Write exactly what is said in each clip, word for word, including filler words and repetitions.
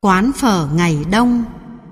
Quán phở ngày đông.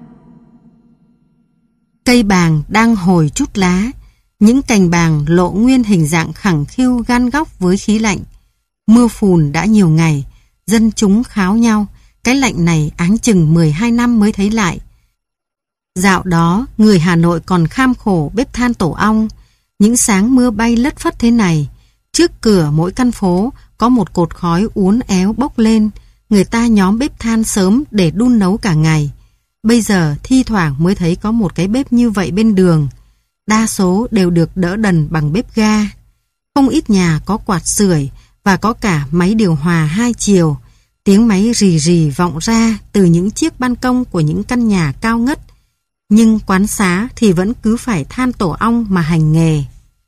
Cây bàng đang hồi chút lá, những cành bàng lộ nguyên hình dạng khẳng khiu gan góc với khí lạnh. Mưa phùn đã nhiều ngày, dân chúng kháo nhau, cái lạnh này áng chừng mười hai năm mới thấy lại. Dạo đó, người Hà Nội còn kham khổ bếp than tổ ong, những sáng mưa bay lất phất thế này. Trước cửa mỗi căn phố có một cột khói uốn éo bốc lên, người ta nhóm bếp than sớm để đun nấu cả ngày. Bây giờ thi thoảng mới thấy có một cái bếp như vậy bên đường. Đa số đều được đỡ đần bằng bếp ga. Không ít nhà có quạt sưởi và có cả máy điều hòa hai chiều. Tiếng máy rì rì vọng ra từ những chiếc ban công của những căn nhà cao ngất. Nhưng quán xá thì vẫn cứ phải than tổ ong mà hành nghề.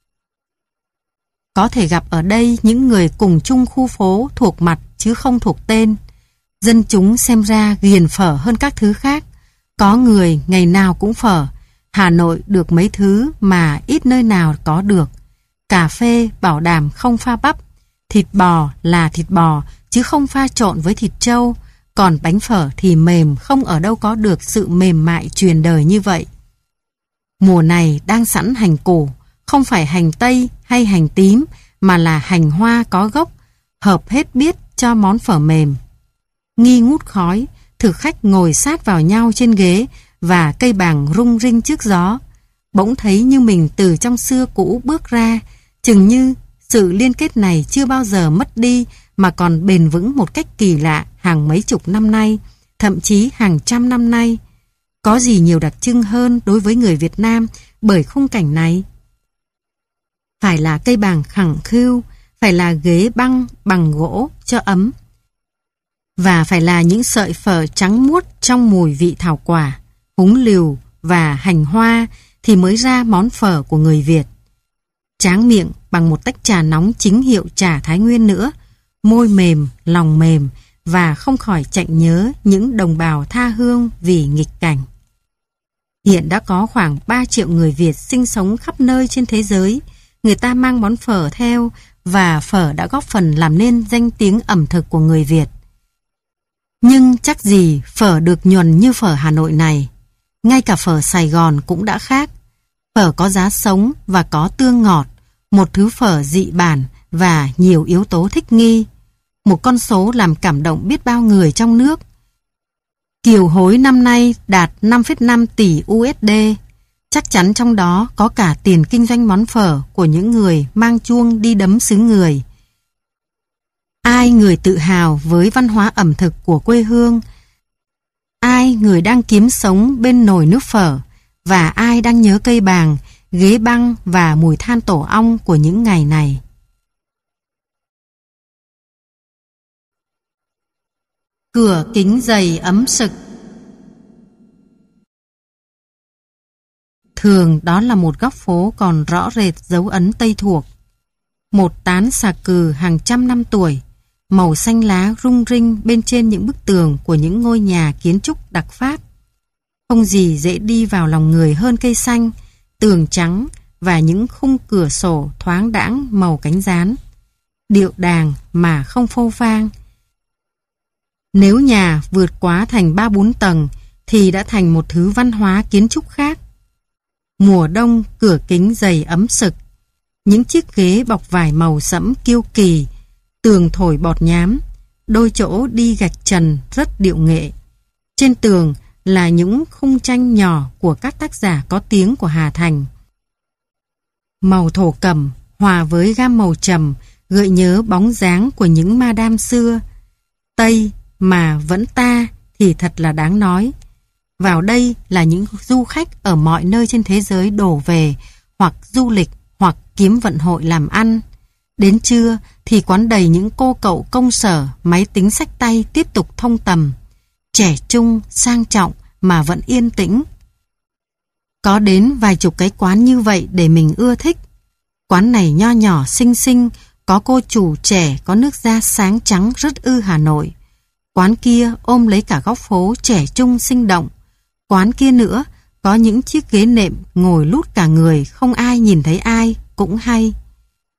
Có thể gặp ở đây những người cùng chung khu phố thuộc mặt chứ không thuộc tên. Dân chúng xem ra ghiền phở hơn các thứ khác. Có người ngày nào cũng phở. Hà Nội được mấy thứ mà ít nơi nào có được. Cà phê bảo đảm không pha bắp. Thịt bò là thịt bò chứ không pha trộn với thịt trâu. Còn bánh phở thì mềm, không ở đâu có được sự mềm mại truyền đời như vậy. Mùa này đang sẵn hành củ, không phải hành tây hay hành tím mà là hành hoa có gốc, hợp hết biết cho món phở mềm. Nghi ngút khói, thực khách ngồi sát vào nhau trên ghế và cây bàng rung rinh trước gió. Bỗng thấy như mình từ trong xưa cũ bước ra, chừng như sự liên kết này chưa bao giờ mất đi mà còn bền vững một cách kỳ lạ hàng mấy chục năm nay, thậm chí hàng trăm năm nay. Có gì nhiều đặc trưng hơn đối với người Việt Nam bởi khung cảnh này? Phải là cây bàng khẳng khiu, phải là ghế băng bằng gỗ cho ấm, và phải là những sợi phở trắng muốt trong mùi vị thảo quả, húng liều và hành hoa thì mới ra món phở của người Việt. Tráng miệng bằng một tách trà nóng chính hiệu trà Thái Nguyên nữa, môi mềm, lòng mềm và không khỏi chạnh nhớ những đồng bào tha hương vì nghịch cảnh. Hiện đã có khoảng ba triệu người Việt sinh sống khắp nơi trên thế giới. Người ta mang món phở theo và phở đã góp phần làm nên danh tiếng ẩm thực của người Việt. Nhưng chắc gì phở được nhuần như phở Hà Nội này. Ngay cả phở Sài Gòn cũng đã khác. Phở có giá sống và có tương ngọt, một thứ phở dị bản và nhiều yếu tố thích nghi. Một con số làm cảm động biết bao người trong nước. Kiều hối năm nay đạt năm phẩy năm tỷ u ét đê. Chắc chắn trong đó có cả tiền kinh doanh món phở của những người mang chuông đi đấm xứ người. Ai người tự hào với văn hóa ẩm thực của quê hương, ai người đang kiếm sống bên nồi nước phở, và ai đang nhớ cây bàng, ghế băng và mùi than tổ ong của những ngày này. Cửa kính dày ấm sực. Thường đó là một góc phố còn rõ rệt dấu ấn Tây thuộc. Một tán xà cừ hàng trăm năm tuổi, màu xanh lá rung rinh bên trên những bức tường của những ngôi nhà kiến trúc đặc Pháp. Không gì dễ đi vào lòng người hơn cây xanh, tường trắng và những khung cửa sổ thoáng đãng màu cánh gián. Điệu đàng mà không phô phang. Nếu nhà vượt quá thành ba bốn tầng thì đã thành một thứ văn hóa kiến trúc khác. Mùa đông cửa kính dày ấm sực, những chiếc ghế bọc vải màu sẫm kiêu kỳ, tường thổi bọt nhám, đôi chỗ đi gạch trần rất điệu nghệ. Trên tường là những khung tranh nhỏ của các tác giả có tiếng của Hà Thành. Màu thổ cẩm hòa với gam màu trầm gợi nhớ bóng dáng của những madam xưa. Tây mà vẫn ta thì thật là đáng nói. Vào đây là những du khách ở mọi nơi trên thế giới đổ về, hoặc du lịch hoặc kiếm vận hội làm ăn. Đến trưa thì quán đầy những cô cậu công sở, máy tính xách tay tiếp tục thông tầm. Trẻ trung, sang trọng mà vẫn yên tĩnh. Có đến vài chục cái quán như vậy để mình ưa thích. Quán này nho nhỏ xinh xinh, có cô chủ trẻ có nước da sáng trắng rất ư Hà Nội. Quán kia ôm lấy cả góc phố trẻ trung sinh động. Quán kia nữa có những chiếc ghế nệm ngồi lút cả người, không ai nhìn thấy ai, cũng hay.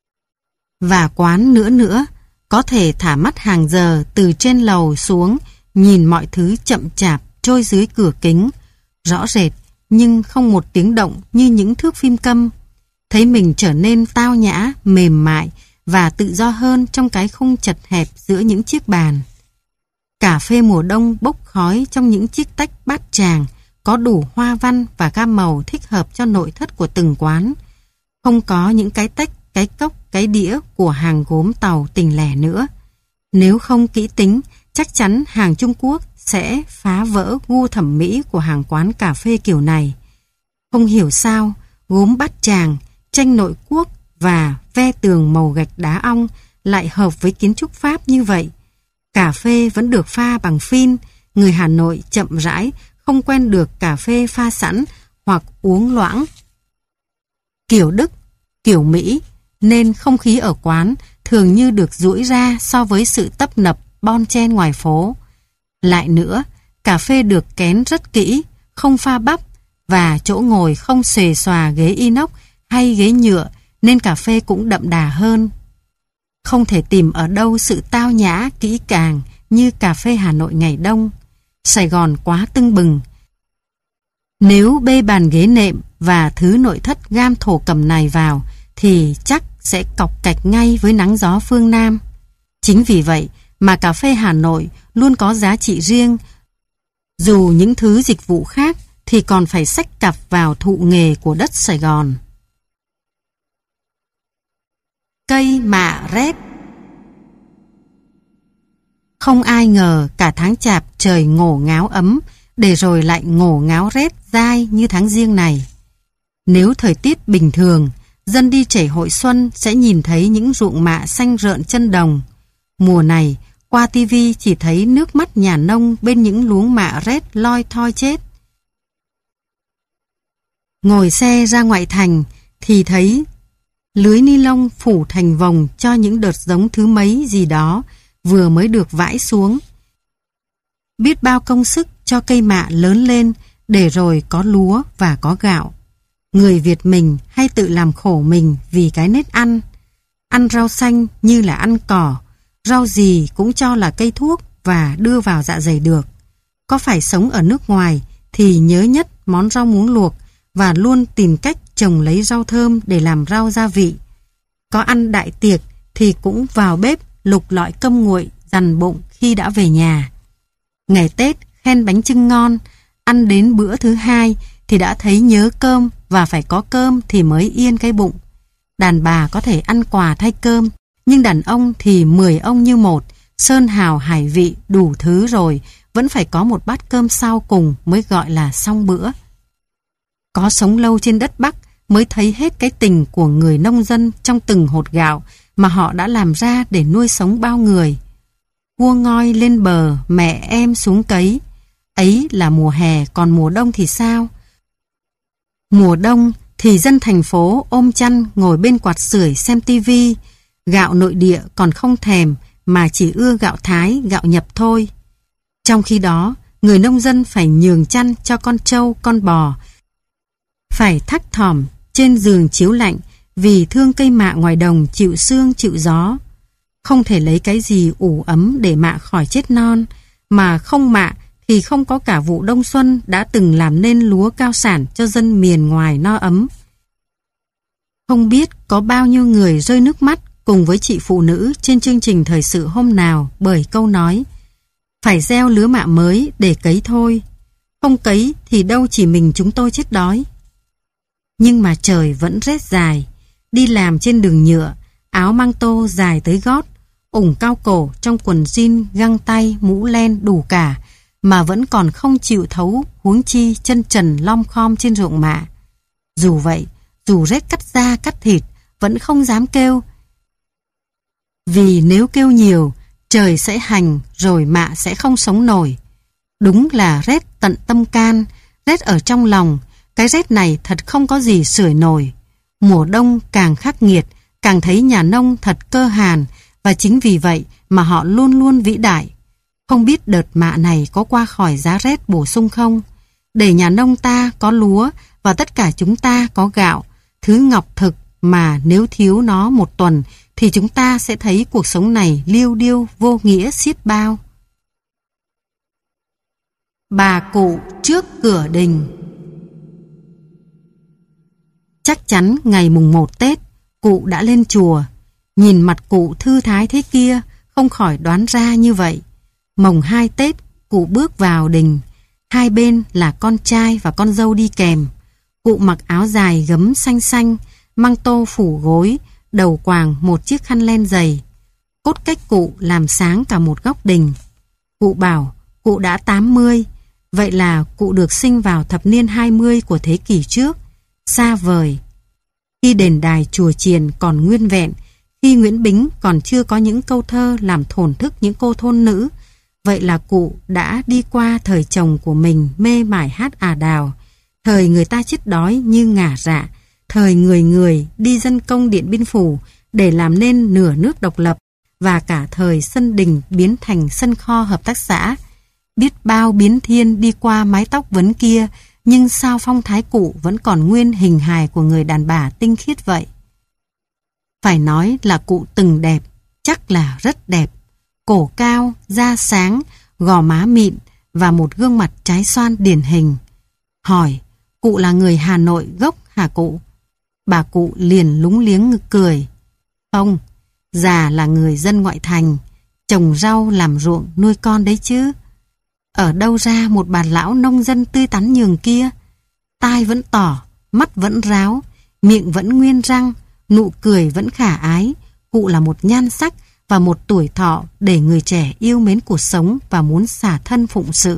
Và quán nữa nữa có thể thả mắt hàng giờ từ trên lầu xuống nhìn mọi thứ chậm chạp trôi dưới cửa kính, rõ rệt nhưng không một tiếng động như những thước phim câm. Thấy mình trở nên tao nhã, mềm mại và tự do hơn trong cái khung chật hẹp giữa những chiếc bàn. Cà phê mùa đông bốc khói trong những chiếc tách bát tràng, có đủ hoa văn và gam màu thích hợp cho nội thất của từng quán. Không có những cái tách, cái cốc, cái đĩa của hàng gốm Tàu Tỉnh Lẻ nữa. Nếu không kỹ tính, chắc chắn hàng Trung Quốc sẽ phá vỡ gu thẩm mỹ của hàng quán cà phê kiểu này. Không hiểu sao, gốm bát tràng, tranh nội quốc và ve tường màu gạch đá ong lại hợp với kiến trúc Pháp như vậy. Cà phê vẫn được pha bằng phin, người Hà Nội chậm rãi, không quen được cà phê pha sẵn hoặc uống loãng. Kiểu Đức, kiểu Mỹ, nên không khí ở quán thường như được duỗi ra so với sự tấp nập bon chen ngoài phố. Lại nữa, cà phê được kén rất kỹ, không pha bắp và chỗ ngồi không xòe xòa ghế inox hay ghế nhựa nên cà phê cũng đậm đà hơn. Không thể tìm ở đâu sự tao nhã kỹ càng như cà phê Hà Nội ngày đông. Sài Gòn quá tưng bừng. Nếu bê bàn ghế nệm và thứ nội thất gam thổ cẩm này vào thì chắc sẽ cọc cạch ngay với nắng gió phương Nam. Chính vì vậy mà cà phê Hà Nội luôn có giá trị riêng, dù những thứ dịch vụ khác thì còn phải xách cặp vào thụ nghề của đất Sài Gòn. Cây mạ rét. Không ai ngờ cả tháng Chạp trời ngổ ngáo ấm, để rồi lại ngổ ngáo rét dai như tháng Giêng này. Nếu thời tiết bình thường, dân đi chảy hội xuân sẽ nhìn thấy những ruộng mạ xanh rợn chân đồng. Mùa này, qua tivi chỉ thấy nước mắt nhà nông bên những luống mạ rét loi thoi chết. Ngồi xe ra ngoại thành thì thấy lưới ni lông phủ thành vòng cho những đợt giống thứ mấy gì đó vừa mới được vãi xuống. Biết bao công sức cho cây mạ lớn lên để rồi có lúa và có gạo. Người Việt mình hay tự làm khổ mình vì cái nết ăn. Ăn rau xanh như là ăn cỏ, rau gì cũng cho là cây thuốc và đưa vào dạ dày được. Có phải sống ở nước ngoài thì nhớ nhất món rau muống luộc và luôn tìm cách trồng lấy rau thơm để làm rau gia vị. Có ăn đại tiệc thì cũng vào bếp lục lọi cơm nguội dằn bụng khi đã về nhà. Ngày Tết khen bánh chưng ngon, ăn đến bữa thứ hai thì đã thấy nhớ cơm và phải có cơm thì mới yên cái bụng. Đàn bà có thể ăn quà thay cơm, nhưng đàn ông thì mười ông như một, sơn hào hải vị đủ thứ rồi, vẫn phải có một bát cơm sau cùng mới gọi là xong bữa. Có sống lâu trên đất Bắc mới thấy hết cái tình của người nông dân trong từng hột gạo mà họ đã làm ra để nuôi sống bao người. Cua ngoi lên bờ, mẹ em xuống cấy. Ấy là mùa hè, còn mùa đông thì sao? Mùa đông thì dân thành phố ôm chăn ngồi bên quạt sưởi xem tivi. Gạo nội địa còn không thèm mà chỉ ưa gạo Thái, gạo nhập thôi. Trong khi đó, người nông dân phải nhường chăn cho con trâu, con bò. Phải thắt thỏm trên giường chiếu lạnh vì thương cây mạ ngoài đồng chịu sương chịu gió. Không thể lấy cái gì ủ ấm để mạ khỏi chết non, mà không mạ thì không có cả vụ đông xuân đã từng làm nên lúa cao sản cho dân miền ngoài no ấm. Không biết có bao nhiêu người rơi nước mắt cùng với chị phụ nữ trên chương trình thời sự hôm nào bởi câu nói phải gieo lứa mạ mới để cấy thôi, không cấy thì đâu chỉ mình chúng tôi chết đói. Nhưng mà trời vẫn rét dài, đi làm trên đường nhựa, áo măng tô dài tới gót, ủng cao cổ trong quần jean, găng tay, mũ len đủ cả, mà vẫn còn không chịu thấu, huống chi chân trần lom khom trên ruộng mạ. Dù vậy, dù rét cắt da cắt thịt, vẫn không dám kêu. Vì nếu kêu nhiều, trời sẽ hành rồi mạ sẽ không sống nổi. Đúng là rét tận tâm can, rét ở trong lòng. Cái rét này thật không có gì sưởi nổi. Mùa đông càng khắc nghiệt, càng thấy nhà nông thật cơ hàn, và chính vì vậy mà họ luôn luôn vĩ đại. Không biết đợt mạ này có qua khỏi giá rét bổ sung không? Để nhà nông ta có lúa và tất cả chúng ta có gạo, thứ ngọc thực mà nếu thiếu nó một tuần thì chúng ta sẽ thấy cuộc sống này liêu điêu vô nghĩa xiết bao. Bà cụ trước cửa đình. Chắc chắn ngày mùng một Tết, cụ đã lên chùa. Nhìn mặt cụ thư thái thế kia, không khỏi đoán ra như vậy. Mồng hai Tết, cụ bước vào đình. Hai bên là con trai và con dâu đi kèm. Cụ mặc áo dài gấm xanh xanh, măng tô phủ gối, đầu quàng một chiếc khăn len dày. Cốt cách cụ làm sáng cả một góc đình. Cụ bảo cụ đã tám mươi, vậy là cụ được sinh vào thập niên hai mươi của thế kỷ trước, xa vời. Khi đền đài chùa chiền còn nguyên vẹn, khi Nguyễn Bính còn chưa có những câu thơ làm thổn thức những cô thôn nữ, vậy là cụ đã đi qua thời chồng của mình mê mải hát à đào, thời người ta chết đói như ngả rạ, thời người người đi dân công Điện Biên Phủ để làm nên nửa nước độc lập, và cả thời sân đình biến thành sân kho hợp tác xã. Biết bao biến thiên đi qua mái tóc vấn kia, nhưng sao phong thái cụ vẫn còn nguyên hình hài của người đàn bà tinh khiết vậy? Phải nói là cụ từng đẹp, chắc là rất đẹp. Cổ cao, da sáng, gò má mịn và một gương mặt trái xoan điển hình. Hỏi, cụ là người Hà Nội gốc hả cụ? Bà cụ liền lúng liếng cười. Không, già là người dân ngoại thành, trồng rau làm ruộng nuôi con đấy chứ. Ở đâu ra một bà lão nông dân tươi tắn nhường kia? Tai vẫn tỏ, mắt vẫn ráo, miệng vẫn nguyên răng, nụ cười vẫn khả ái. Cụ là một nhan sắc và một tuổi thọ để người trẻ yêu mến cuộc sống và muốn xả thân phụng sự.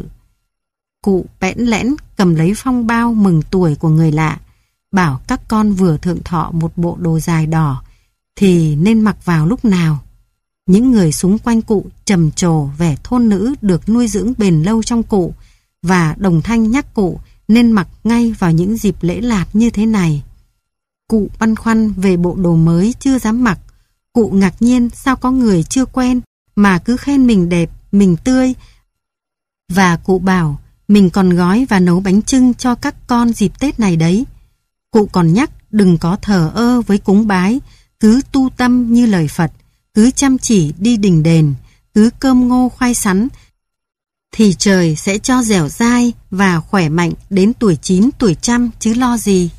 Cụ bẽn lẽn cầm lấy phong bao mừng tuổi của người lạ, bảo các con vừa thượng thọ một bộ đồ dài đỏ thì nên mặc vào lúc nào. Những người xung quanh cụ trầm trồ vẻ thôn nữ được nuôi dưỡng bền lâu trong cụ, và đồng thanh nhắc cụ nên mặc ngay vào những dịp lễ lạt như thế này. Cụ băn khoăn về bộ đồ mới chưa dám mặc. Cụ ngạc nhiên sao có người chưa quen mà cứ khen mình đẹp, mình tươi. Và cụ bảo mình còn gói và nấu bánh chưng cho các con dịp Tết này đấy. Cụ còn nhắc đừng có thờ ơ với cúng bái, cứ tu tâm như lời Phật, cứ chăm chỉ đi đình đền, cứ cơm ngô khoai sắn, thì trời sẽ cho dẻo dai và khỏe mạnh đến tuổi chín tuổi trăm chứ lo gì.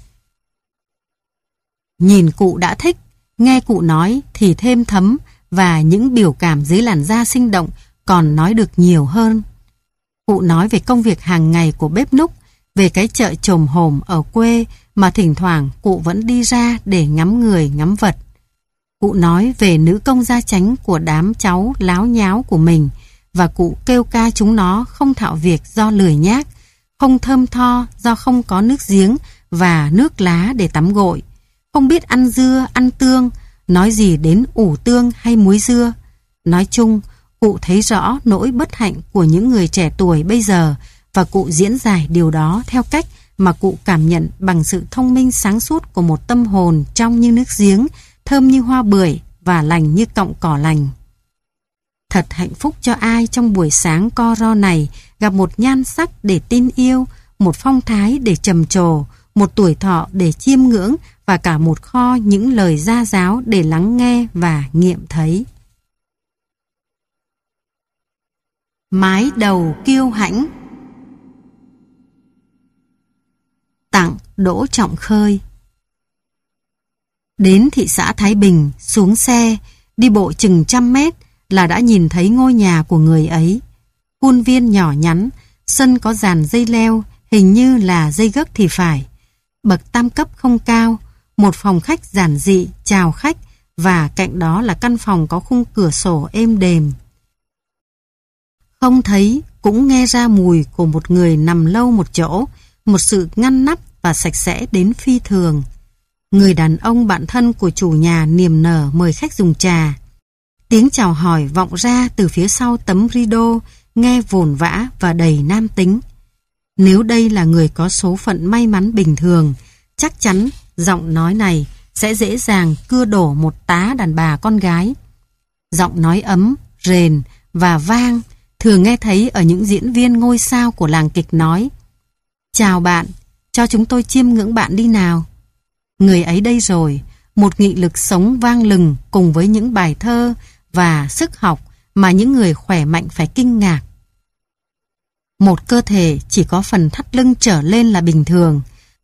Nhìn cụ đã thích, nghe cụ nói thì thêm thấm, và những biểu cảm dưới làn da sinh động còn nói được nhiều hơn. Cụ nói về công việc hàng ngày của bếp núc, về cái chợ chồm hổm ở quê mà thỉnh thoảng cụ vẫn đi ra để ngắm người ngắm vật. Cụ nói về nữ công gia chánh của đám cháu láo nháo của mình, và cụ kêu ca chúng nó không thạo việc do lười nhác, không thơm tho do không có nước giếng và nước lá để tắm gội, không biết ăn dưa, ăn tương, nói gì đến ủ tương hay muối dưa. Nói chung, cụ thấy rõ nỗi bất hạnh của những người trẻ tuổi bây giờ, và cụ diễn giải điều đó theo cách mà cụ cảm nhận bằng sự thông minh sáng suốt của một tâm hồn trong như nước giếng, thơm như hoa bưởi và lành như cọng cỏ lành. Thật hạnh phúc cho ai trong buổi sáng co ro này gặp một nhan sắc để tin yêu, một phong thái để trầm trồ, một tuổi thọ để chiêm ngưỡng, và cả một kho những lời gia giáo để lắng nghe và nghiệm thấy. Mái đầu kiêu hãnh. Tặng Đỗ Trọng Khơi. Đến thị xã Thái Bình, xuống xe, đi bộ chừng trăm mét là đã nhìn thấy ngôi nhà của người ấy. Khuôn viên nhỏ nhắn, sân có dàn dây leo, hình như là dây gấc thì phải. Bậc tam cấp không cao, một phòng khách giản dị chào khách, và cạnh đó là căn phòng có khung cửa sổ êm đềm. Không thấy cũng nghe ra mùi của một người nằm lâu một chỗ, một sự ngăn nắp và sạch sẽ đến phi thường. Người đàn ông bạn thân của chủ nhà niềm nở mời khách dùng trà. Tiếng chào hỏi vọng ra từ phía sau tấm rideau, nghe vồn vã và đầy nam tính. Nếu đây là người có số phận may mắn bình thường, chắc chắn giọng nói này sẽ dễ dàng cưa đổ một tá đàn bà con gái. Giọng nói ấm, rền và vang thường nghe thấy ở những diễn viên ngôi sao của làng kịch nói: "Chào bạn, cho chúng tôi chiêm ngưỡng bạn đi nào." Người ấy đây rồi, một nghị lực sống vang lừng cùng với những bài thơ và sức học mà những người khỏe mạnh phải kinh ngạc. Một cơ thể chỉ có phần thắt lưng trở lên là bình thường.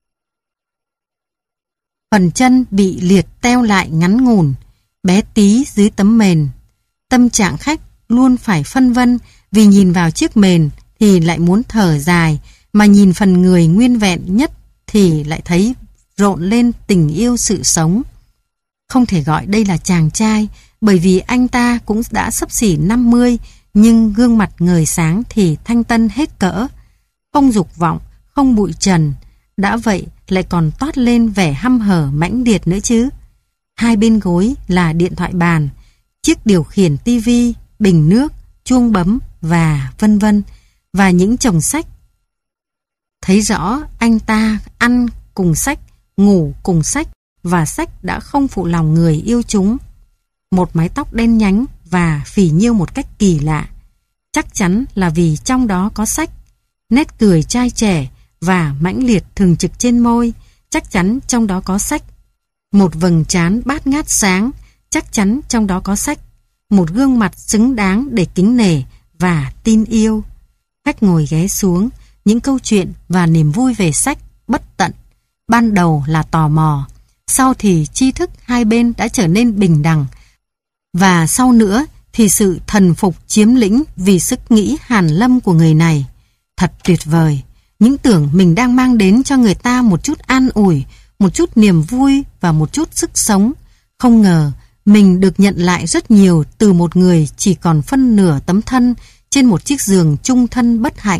Phần chân bị liệt teo lại ngắn ngủn, bé tí dưới tấm mền. Tâm trạng khách luôn phải phân vân vì nhìn vào chiếc mền thì lại muốn thở dài, mà nhìn phần người nguyên vẹn nhất thì lại thấy rộn lên tình yêu sự sống. Không thể gọi đây là chàng trai, bởi vì anh ta cũng đã xấp xỉ năm mươi, nhưng gương mặt ngời sáng thì thanh tân hết cỡ. Không dục vọng, không bụi trần, đã vậy lại còn toát lên vẻ hăm hở mãnh liệt nữa chứ. Hai bên gối là điện thoại bàn, chiếc điều khiển tivi, bình nước, chuông bấm và vân vân, và những chồng sách. Thấy rõ anh ta ăn cùng sách, ngủ cùng sách, và sách đã không phụ lòng người yêu chúng. Một mái tóc đen nhánh và phì nhiêu một cách kỳ lạ. Chắc chắn là vì trong đó có sách. Nét cười trai trẻ và mãnh liệt thường trực trên môi, chắc chắn trong đó có sách. Một vầng trán bát ngát sáng, chắc chắn trong đó có sách. Một gương mặt xứng đáng để kính nể và tin yêu. Khách ngồi ghé xuống, những câu chuyện và niềm vui về sách bất tận. Ban đầu là tò mò, sau thì tri thức hai bên đã trở nên bình đẳng, và sau nữa thì sự thần phục chiếm lĩnh vì sức nghĩ hàn lâm của người này. Thật tuyệt vời, những tưởng mình đang mang đến cho người ta một chút an ủi, một chút niềm vui và một chút sức sống. Không ngờ mình được nhận lại rất nhiều từ một người chỉ còn phân nửa tấm thân trên một chiếc giường chung thân bất hạnh.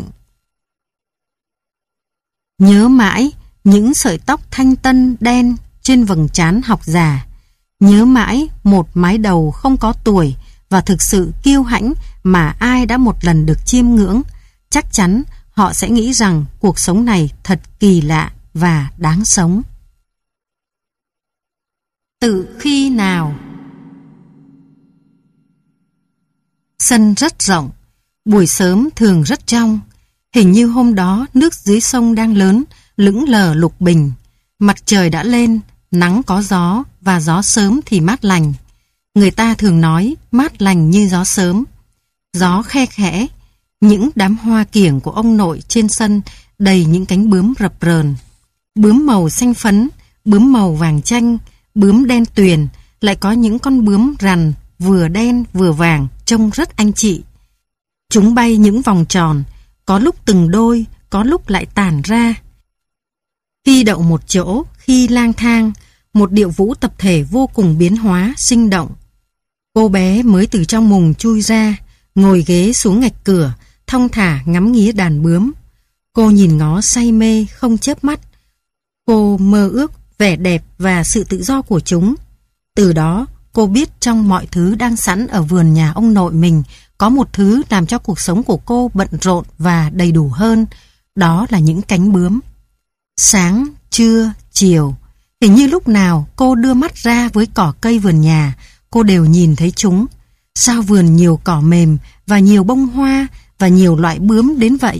Nhớ mãi những sợi tóc thanh tân đen trên vầng trán học già. Nhớ mãi một mái đầu không có tuổi và thực sự kiêu hãnh mà ai đã một lần được chiêm ngưỡng. Chắc chắn họ sẽ nghĩ rằng cuộc sống này thật kỳ lạ và đáng sống. Từ khi nào? Sân rất rộng, buổi sớm thường rất trong. Hình như hôm đó nước dưới sông đang lớn, lững lờ lục bình. Mặt trời đã lên, nắng có gió và gió sớm thì mát lành. Người ta thường nói mát lành như gió sớm. Gió khe khẽ, những đám hoa kiểng của ông nội trên sân đầy những cánh bướm rập rờn. Bướm màu xanh phấn, bướm màu vàng chanh, bướm đen tuyền, lại có những con bướm rằn vừa đen vừa vàng trông rất anh chị. Chúng bay những vòng tròn, có lúc từng đôi, có lúc lại tản ra. Khi đậu một chỗ, khi lang thang, một điệu vũ tập thể vô cùng biến hóa, sinh động. Cô bé mới từ trong mùng chui ra, ngồi ghế xuống ngạch cửa, thong thả ngắm nghía đàn bướm. Cô nhìn ngó say mê, không chớp mắt. Cô mơ ước vẻ đẹp và sự tự do của chúng. Từ đó, cô biết trong mọi thứ đang sẵn ở vườn nhà ông nội mình, có một thứ làm cho cuộc sống của cô bận rộn và đầy đủ hơn. Đó là những cánh bướm. Sáng, trưa, chiều, hình như lúc nào cô đưa mắt ra với cỏ cây vườn nhà, cô đều nhìn thấy chúng. Sao vườn nhiều cỏ mềm và nhiều bông hoa và nhiều loại bướm đến vậy?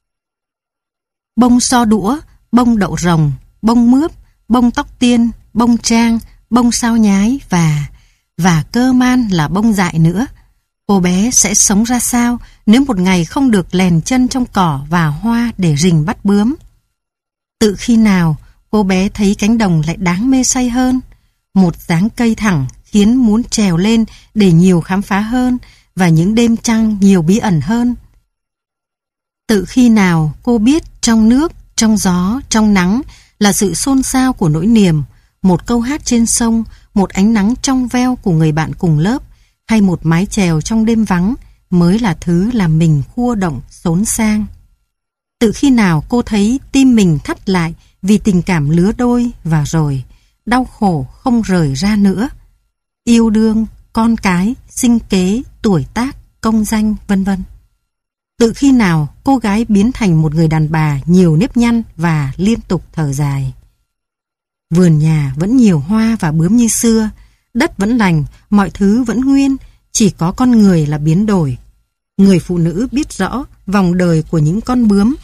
Bông so đũa, bông đậu rồng, bông mướp, bông tóc tiên, bông trang, bông sao nhái và... và cơ man là bông dại nữa. Cô bé sẽ sống ra sao nếu một ngày không được lèn chân trong cỏ và hoa để rình bắt bướm? Tự khi nào cô bé thấy cánh đồng lại đáng mê say hơn? Một dáng cây thẳng khiến muốn trèo lên để nhiều khám phá hơn, và những đêm trăng nhiều bí ẩn hơn. Tự khi nào cô biết trong nước, trong gió, trong nắng là sự xôn xao của nỗi niềm, một câu hát trên sông, một ánh nắng trong veo của người bạn cùng lớp, hay một mái chèo trong đêm vắng mới là thứ làm mình khua động xốn sang. Tự khi nào cô thấy tim mình thắt lại vì tình cảm lứa đôi, và rồi đau khổ không rời ra nữa. Yêu đương, con cái, sinh kế, tuổi tác, công danh, vân vân. Tự khi nào cô gái biến thành một người đàn bà nhiều nếp nhăn và liên tục thở dài. Vườn nhà vẫn nhiều hoa và bướm như xưa, đất vẫn lành, mọi thứ vẫn nguyên, chỉ có con người là biến đổi. Người phụ nữ biết rõ vòng đời của những con bướm.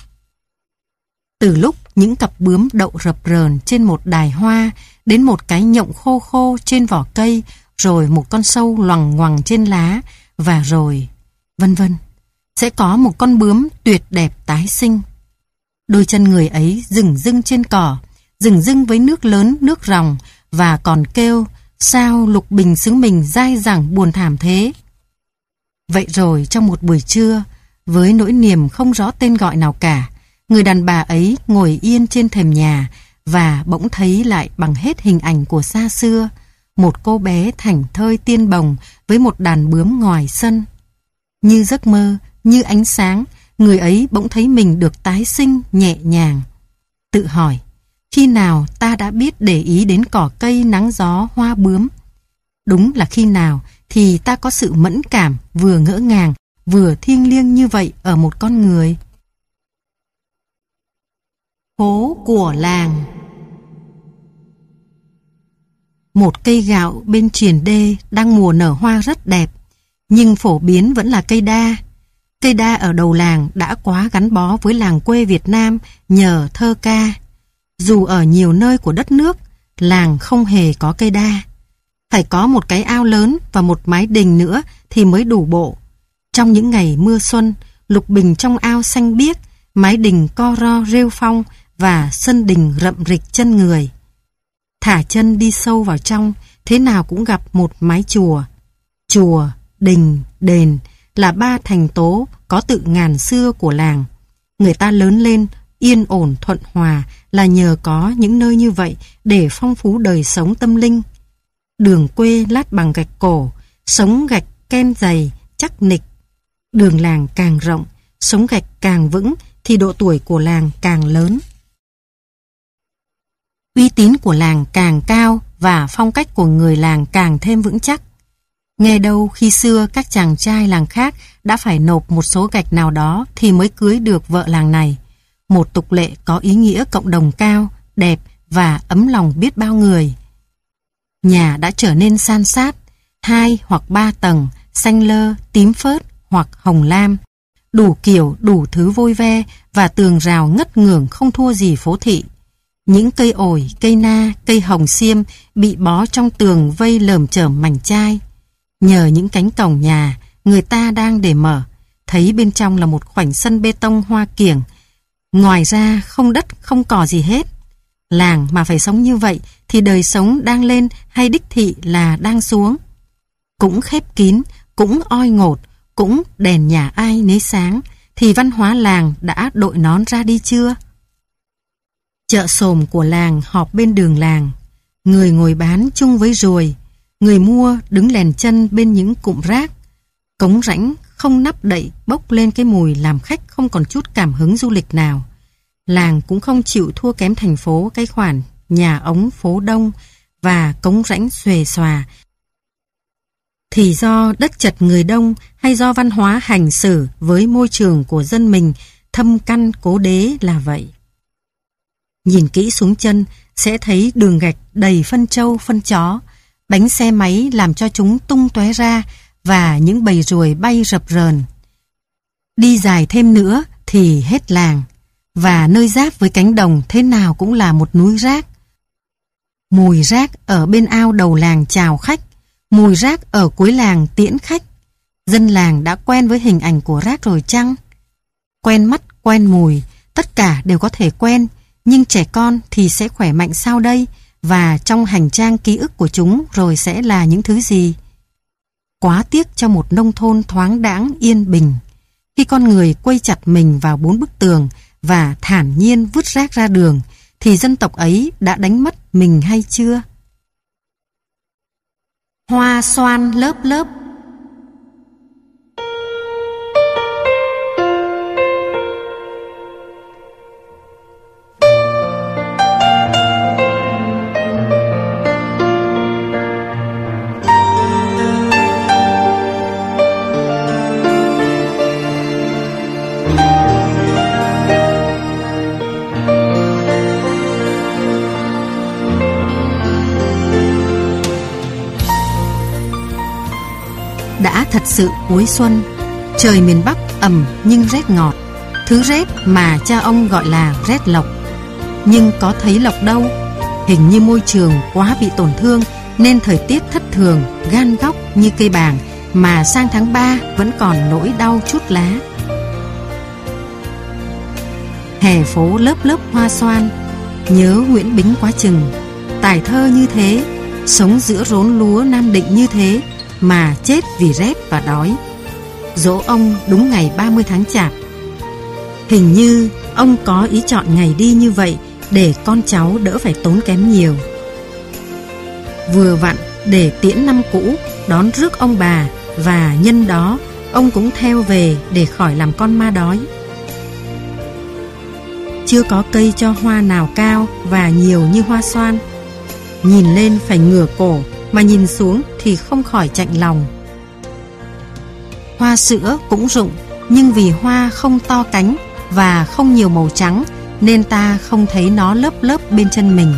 Từ lúc những cặp bướm đậu rập rờn trên một đài hoa, đến một cái nhộng khô khô trên vỏ cây, rồi một con sâu loằng ngoằng trên lá, và rồi vân vân. sẽ có một con bướm tuyệt đẹp tái sinh. Đôi chân người ấy dừng dưng trên cỏ, dừng dưng với nước lớn nước ròng, và còn kêu sao Lục Bình xứng mình dai dẳng buồn thảm thế. Vậy rồi trong một buổi trưa, với nỗi niềm không rõ tên gọi nào cả, người đàn bà ấy ngồi yên trên thềm nhà và bỗng thấy lại bằng hết hình ảnh của xa xưa, một cô bé thảnh thơi tiên bồng với một đàn bướm ngoài sân. Như giấc mơ, như ánh sáng, người ấy bỗng thấy mình được tái sinh nhẹ nhàng. Tự hỏi, khi nào ta đã biết để ý đến cỏ cây, nắng gió, hoa bướm? Đúng là khi nào thì ta có sự mẫn cảm vừa ngỡ ngàng, vừa thiêng liêng như vậy ở một con người. Hố của làng. Một cây gạo bên triền đê đang mùa nở hoa rất đẹp, nhưng phổ biến vẫn là cây đa. Cây đa ở đầu làng đã quá gắn bó với làng quê Việt Nam nhờ thơ ca. Dù ở nhiều nơi của đất nước, làng không hề có cây đa. Phải có một cái ao lớn và một mái đình nữa thì mới đủ bộ. Trong những ngày mưa xuân, lục bình trong ao xanh biếc, mái đình co ro rêu phong và sân đình rậm rịch chân người. Thả chân đi sâu vào trong, thế nào cũng gặp một mái chùa. Chùa, đình, đền là ba thành tố có tự ngàn xưa của làng. Người ta lớn lên yên ổn thuận hòa là nhờ có những nơi như vậy để phong phú đời sống tâm linh. Đường quê lát bằng gạch cổ, sống gạch ken dày, chắc nịch. Đường làng càng rộng, sống gạch càng vững thì độ tuổi của làng càng lớn. Uy tín của làng càng cao và phong cách của người làng càng thêm vững chắc. Nghe đâu khi xưa các chàng trai làng khác đã phải nộp một số gạch nào đó thì mới cưới được vợ làng này. Một tục lệ có ý nghĩa cộng đồng cao, đẹp và ấm lòng biết bao người. Nhà đã trở nên san sát, hai hoặc ba tầng, xanh lơ, tím phớt hoặc hồng lam. Đủ kiểu, đủ thứ vôi ve và tường rào ngất ngưởng không thua gì phố thị. Những cây ổi, cây na, cây hồng xiêm bị bó trong tường vây lởm chởm mảnh chai. Nhờ những cánh cổng nhà, người ta đang để mở, thấy bên trong là một khoảnh sân bê tông hoa kiểng. Ngoài ra không đất, không cỏ gì hết. Làng mà phải sống như vậy thì đời sống đang lên hay đích thị là đang xuống. Cũng khép kín, cũng oi ngột, cũng đèn nhà ai nấy sáng, thì văn hóa làng đã đội nón ra đi chưa? Chợ xồm của làng họp bên đường làng. Người ngồi bán chung với ruồi, người mua đứng lèn chân bên những cụm rác. Cống rãnh không nắp đậy bốc lên cái mùi làm khách không còn chút cảm hứng du lịch nào. Làng cũng không chịu thua kém thành phố cái khoản nhà ống phố đông và cống rãnh xuề xòa. Thì do đất chật người đông hay do văn hóa hành xử với môi trường của dân mình thâm căn cố đế là vậy. Nhìn kỹ xuống chân sẽ thấy đường gạch đầy phân trâu phân chó, bánh xe máy làm cho chúng tung tóe ra và những bầy ruồi bay rập rờn. Đi dài thêm nữa thì hết làng, và nơi giáp với cánh đồng thế nào cũng là một núi rác. Mùi rác ở bên ao đầu làng chào khách, mùi rác ở cuối làng tiễn khách. Dân làng đã quen với hình ảnh của rác rồi chăng? Quen mắt, quen mùi, tất cả đều có thể quen, nhưng trẻ con thì sẽ khỏe mạnh sao đây? Và trong hành trang ký ức của chúng rồi sẽ là những thứ gì? Quá tiếc cho một nông thôn thoáng đãng yên bình. Khi con người quây chặt mình vào bốn bức tường và thản nhiên vứt rác ra đường, thì dân tộc ấy đã đánh mất mình hay chưa? Hoa xoan lớp lớp. Đã thật sự cuối xuân, trời miền Bắc ẩm nhưng rét ngọt, thứ rét mà cha ông gọi là rét lộc. Nhưng có thấy lộc đâu, hình như môi trường quá bị tổn thương nên thời tiết thất thường, gan góc như cây bàng mà sang tháng ba vẫn còn nỗi đau chút lá. Hè phố lớp lớp hoa xoan, nhớ Nguyễn Bính quá chừng. Tài thơ như thế, sống giữa rốn lúa Nam Định như thế, mà chết vì rét và đói. Giỗ ông đúng ngày ba mươi tháng Chạp. Hình như ông có ý chọn ngày đi như vậy để con cháu đỡ phải tốn kém nhiều. Vừa vặn để tiễn năm cũ, đón rước ông bà, và nhân đó ông cũng theo về để khỏi làm con ma đói. Chưa có cây cho hoa nào cao và nhiều như hoa xoan. Nhìn lên phải ngửa cổ, mà nhìn xuống thì không khỏi chạnh lòng. Hoa sữa cũng rụng, nhưng vì hoa không to cánh và không nhiều màu trắng, nên ta không thấy nó lớp lớp bên chân mình.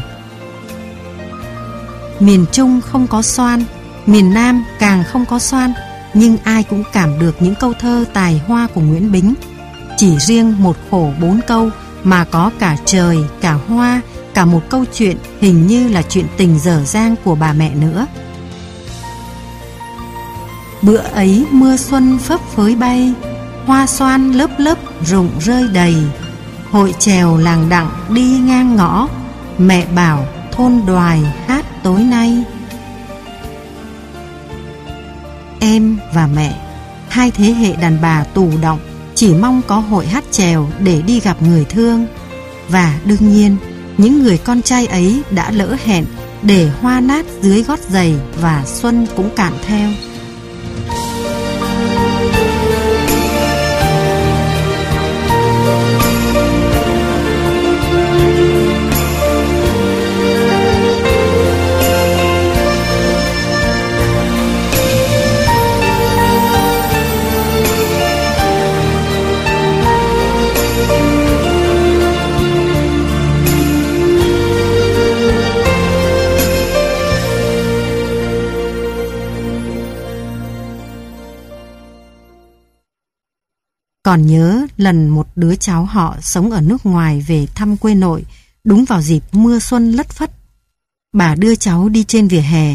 Miền Trung không có xoan, miền Nam càng không có xoan, nhưng ai cũng cảm được những câu thơ tài hoa của Nguyễn Bính. Chỉ riêng một khổ bốn câu mà có cả trời, cả hoa, cả một câu chuyện hình như là chuyện tình dở dang của bà mẹ nữa. Bữa ấy mưa xuân phấp phới bay, hoa xoan lớp lớp rụng rơi đầy. Hội chèo làng đặng đi ngang ngõ, mẹ bảo thôn Đoài hát tối nay. Em và mẹ, hai thế hệ đàn bà tù động, chỉ mong có hội hát chèo để đi gặp người thương. Và đương nhiên, những người con trai ấy đã lỡ hẹn để hoa nát dưới gót giày và xuân cũng cạn theo. Còn nhớ lần một đứa cháu họ sống ở nước ngoài về thăm quê nội, đúng vào dịp mưa xuân lất phất. Bà đưa cháu đi trên vỉa hè.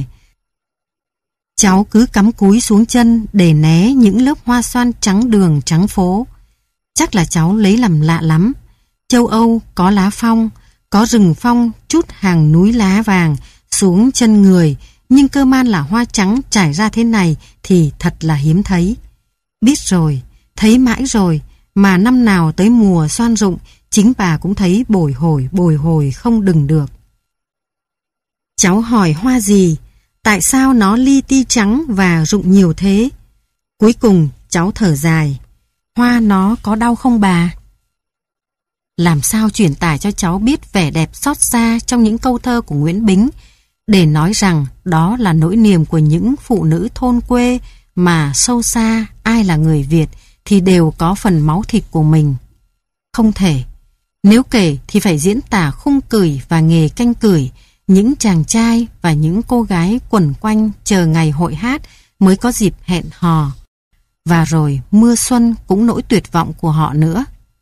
Cháu cứ cắm cúi xuống chân để né những lớp hoa xoan trắng đường trắng phố. Chắc là cháu lấy làm lạ lắm. Châu Âu có lá phong, có rừng phong chút hàng núi lá vàng xuống chân người, nhưng cơ man là hoa trắng trải ra thế này thì thật là hiếm thấy. Biết rồi, thấy mãi rồi, mà năm nào tới mùa xoan rụng, chính bà cũng thấy bồi hồi bồi hồi không đừng được. Cháu hỏi hoa gì? Tại sao nó li ti trắng và rụng nhiều thế? Cuối cùng cháu thở dài. Hoa nó có đau không bà? Làm sao truyền tải cho cháu biết vẻ đẹp xót xa trong những câu thơ của Nguyễn Bính, để nói rằng đó là nỗi niềm của những phụ nữ thôn quê mà sâu xa ai là người Việt thì đều có phần máu thịt của mình. Không thể. Nếu kể thì phải diễn tả khung cửi và nghề canh cửi, những chàng trai và những cô gái quẩn quanh chờ ngày hội hát mới có dịp hẹn hò. Và rồi mưa xuân cũng nỗi tuyệt vọng của họ nữa.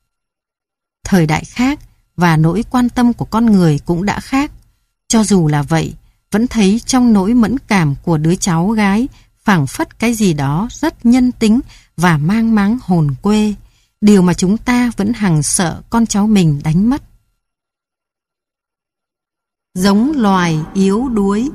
Thời đại khác và nỗi quan tâm của con người cũng đã khác. Cho dù là vậy, vẫn thấy trong nỗi mẫn cảm của đứa cháu gái phảng phất cái gì đó rất nhân tính và mang máng hồn quê, điều mà chúng ta vẫn hằng sợ con cháu mình đánh mất. Giống loài yếu đuối.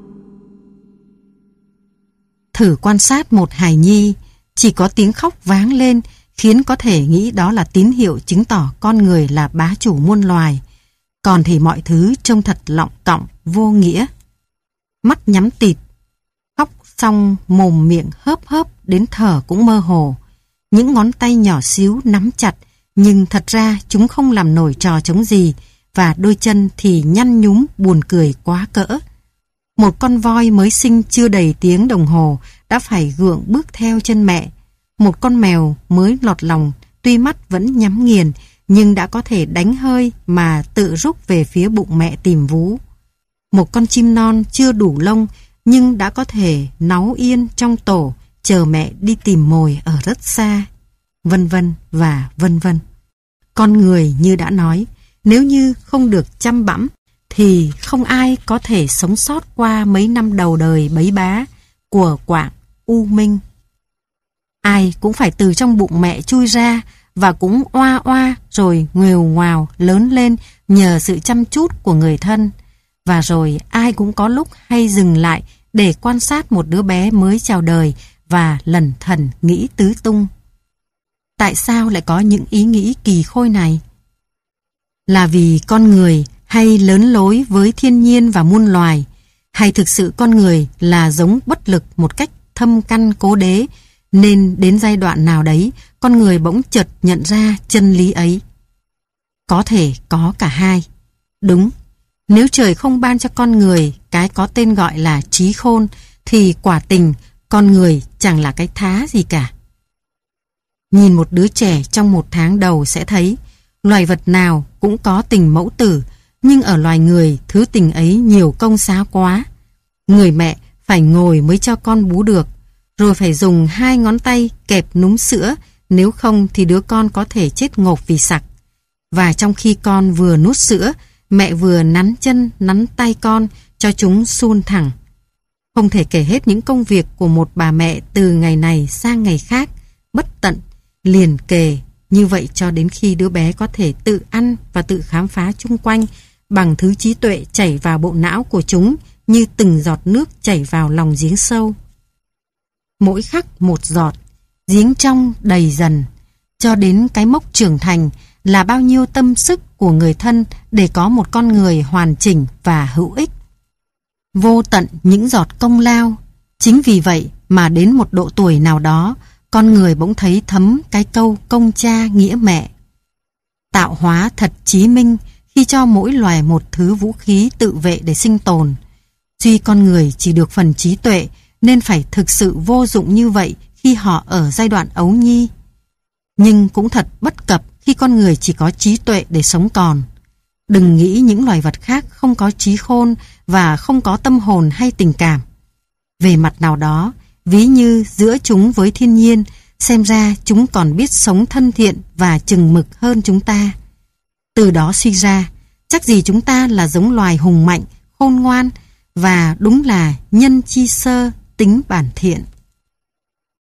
Thử quan sát một hài nhi, chỉ có tiếng khóc váng lên khiến có thể nghĩ đó là tín hiệu chứng tỏ con người là bá chủ muôn loài. Còn thì mọi thứ trông thật lọng cọng, vô nghĩa. Mắt nhắm tịt, khóc xong mồm miệng hớp hớp đến thở cũng mơ hồ. Những ngón tay nhỏ xíu nắm chặt, nhưng thật ra chúng không làm nổi trò chống gì, và đôi chân thì nhăn nhúm buồn cười quá cỡ. Một con voi mới sinh chưa đầy tiếng đồng hồ đã phải gượng bước theo chân mẹ. Một con mèo mới lọt lòng, tuy mắt vẫn nhắm nghiền, nhưng đã có thể đánh hơi mà tự rúc về phía bụng mẹ tìm vú. Một con chim non chưa đủ lông, nhưng đã có thể náu yên trong tổ, chờ mẹ đi tìm mồi ở rất xa. Vân vân và vân vân. Con người như đã nói, nếu như không được chăm bẵm, thì không ai có thể sống sót qua mấy năm đầu đời bấy bá của Quảng, U Minh Ai cũng phải từ trong bụng mẹ chui ra và cũng oa oa rồi nghều ngoào lớn lên nhờ sự chăm chút của người thân. Và rồi ai cũng có lúc hay dừng lại để quan sát một đứa bé mới chào đời và lẩn thẩn nghĩ tứ tung. Tại sao lại có những ý nghĩ kỳ khôi này? Là vì con người hay lớn lối với thiên nhiên và muôn loài, hay thực sự con người là giống bất lực một cách thâm căn cố đế, nên đến giai đoạn nào đấy con người bỗng chợt nhận ra chân lý ấy? Có thể có cả hai. Đúng, nếu trời không ban cho con người cái có tên gọi là trí khôn, thì quả tình con người chẳng là cái thá gì cả. Nhìn một đứa trẻ trong một tháng đầu sẽ thấy loài vật nào cũng có tình mẫu tử, nhưng ở loài người thứ tình ấy nhiều công xá quá. Người mẹ phải ngồi mới cho con bú được, rồi phải dùng hai ngón tay kẹp núm sữa, nếu không thì đứa con có thể chết ngộp vì sặc. Và trong khi con vừa nuốt sữa, mẹ vừa nắn chân nắn tay con cho chúng sun thẳng. Không thể kể hết những công việc của một bà mẹ từ ngày này sang ngày khác, bất tận, liền kề, như vậy cho đến khi đứa bé có thể tự ăn và tự khám phá chung quanh bằng thứ trí tuệ chảy vào bộ não của chúng như từng giọt nước chảy vào lòng giếng sâu. Mỗi khắc một giọt, giếng trong đầy dần, cho đến cái mốc trưởng thành là bao nhiêu tâm sức của người thân để có một con người hoàn chỉnh và hữu ích. Vô tận những giọt công lao, chính vì vậy mà đến một độ tuổi nào đó, con người bỗng thấy thấm cái câu công cha nghĩa mẹ. Tạo hóa thật chí minh khi cho mỗi loài một thứ vũ khí tự vệ để sinh tồn. Duy con người chỉ được phần trí tuệ nên phải thực sự vô dụng như vậy khi họ ở giai đoạn ấu nhi. Nhưng cũng thật bất cập khi con người chỉ có trí tuệ để sống còn. Đừng nghĩ những loài vật khác không có trí khôn và không có tâm hồn hay tình cảm. Về mặt nào đó, ví như giữa chúng với thiên nhiên, xem ra chúng còn biết sống thân thiện và chừng mực hơn chúng ta. Từ đó suy ra, chắc gì chúng ta là giống loài hùng mạnh, khôn ngoan và đúng là nhân chi sơ tính bản thiện.